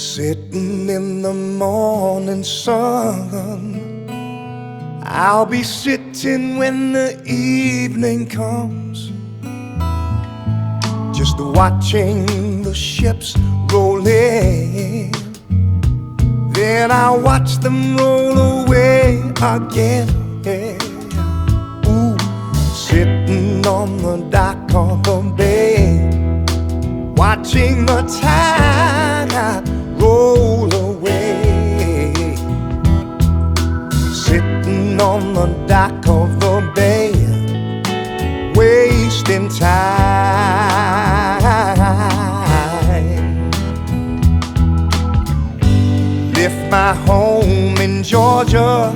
Sitting in the morning sun, I'll be sitting when the evening comes, just watching the ships roll in. Then I'll watch them roll away again. Ooh, sitting on the dock of the bay, watching the tide roll away. Sitting on the dock of the bay, wasting time. Left my home in Georgia,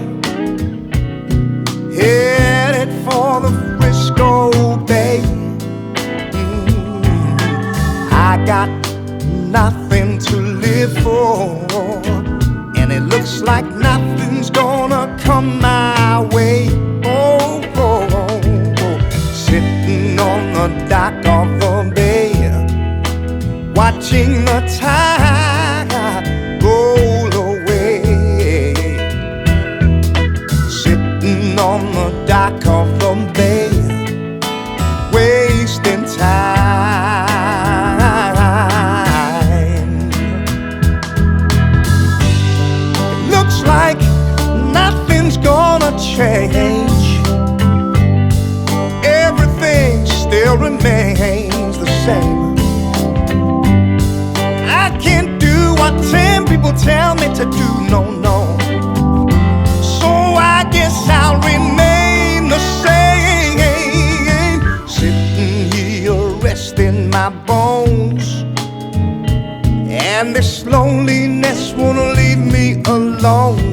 headed for the Frisco Bay. I got nothing to live for, and it looks like nothing's gonna come my way. Oh, oh, oh, oh. Sitting on the dock of the bay, watching the tide roll away. Sitting on the dock of the bay, wasting time. Like nothing's gonna change, everything still remains the same. I can't do what 10 people tell me to do, no, no. So I guess I'll remain the same, sitting here resting my bones, and this loneliness won't leave me alone.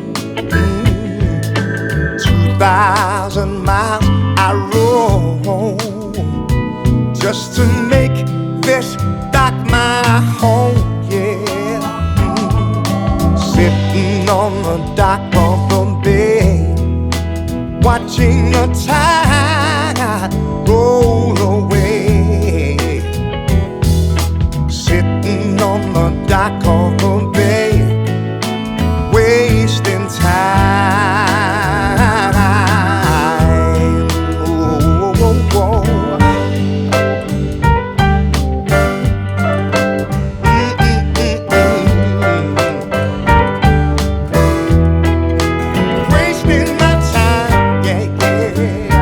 2,000 miles I roam just to make this dock my home, yeah. Sitting on the dock of the bay, watching the tide roll away. Sitting on the dock of the bay, wasting time. Oh, oh, oh. Wasting my time, yeah, yeah.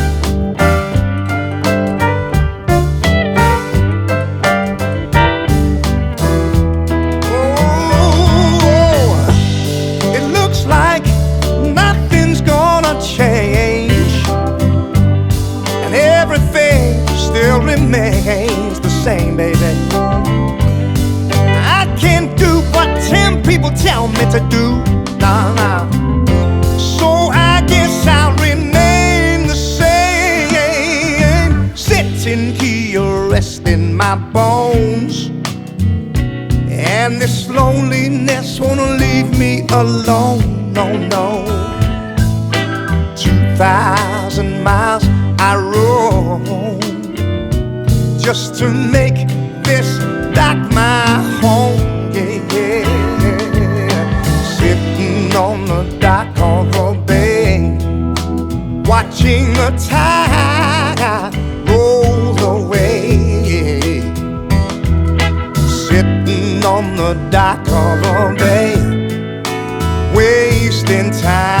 Like nothing's gonna change, and everything still remains the same, baby. I can't do what 10 people tell me to do, nah, nah. So I guess I'll remain the same, sitting here resting my bones, and this loneliness won't leave me alone. No, no. 2,000 miles I roam just to make this dock my home, yeah, yeah. Sitting on the dock of the bay, watching the tide roll away. Sitting on the dock of the bay, wasting time.